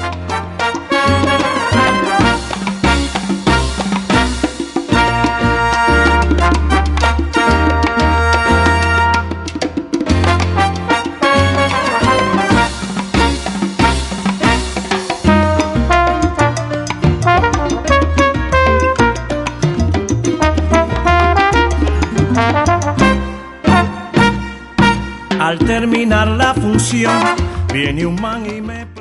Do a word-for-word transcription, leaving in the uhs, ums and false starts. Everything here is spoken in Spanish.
Al terminar la función, viene un man y me